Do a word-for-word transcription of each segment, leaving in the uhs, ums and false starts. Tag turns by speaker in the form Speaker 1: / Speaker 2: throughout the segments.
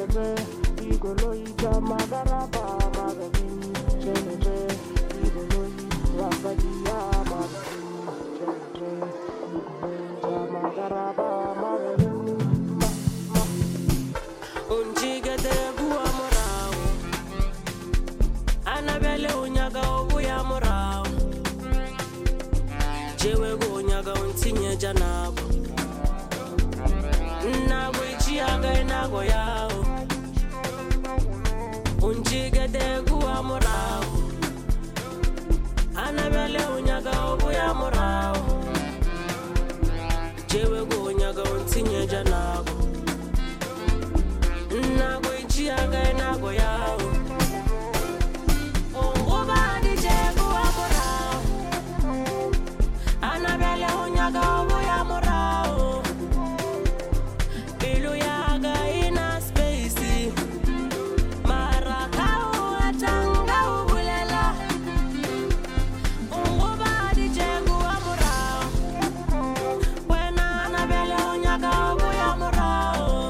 Speaker 1: chelete, igoloita magaraba magazini, chelete, igoloi rafadia magazini, chelete, igoloita magaraba magazini. Unjigete bua morao, anabele unyaga obuya morao, jewe go unyaga untinye janabo. Nago nago yao unjigede guwa morao anabele unyaga obuya morao jewe go unyaga untinye janago nago ichiaga nago yao oba dije guwa morao anabele unyaga obuya morao bilu yaga ina spacey marakao atanga ubulela ungoba dijengu wa morao wena anabele unyaga obuya morao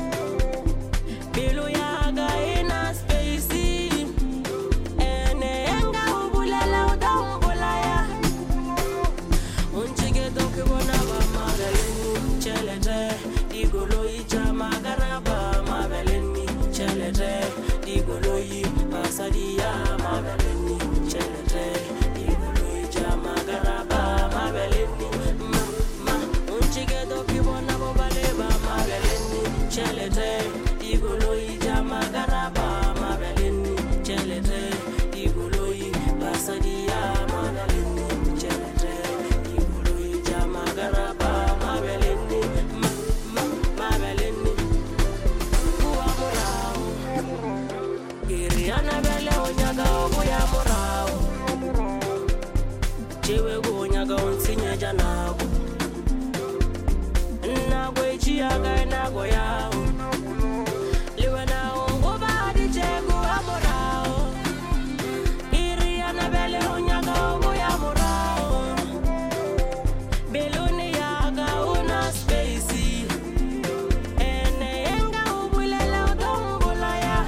Speaker 1: bilu yaga ina spacey ene enga ubulela udambulaya unchige doke bona ba magaleni chelete igoloi jama garaba mabeleni chelete igoloi pasadia mabeleni chelete igoloi jama garaba mabeleni ma ma unchige doki bona bobaleba mabeleni chelete igoloi jama garaba mabeleni chelete igoloi pasadia mabeleni chelete igoloi jama garaba mabeleni anabele onyaga obuya morao jewe go onyaga unsinye janago nago ichiaga nago yao liwe na ungoba dijegu amorao iri anabele onyaga obuya morao beluni yaga una spacey ene enga ubulela udombulaya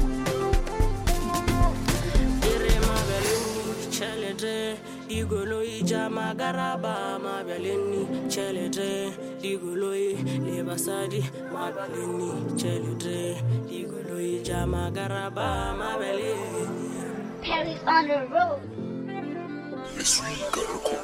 Speaker 1: chelete igoloi jama garaba mabeleni chelete igoloi lebasadi mabeleni chelete igoloi jama garaba mabeleni
Speaker 2: Paris on the road.
Speaker 3: It's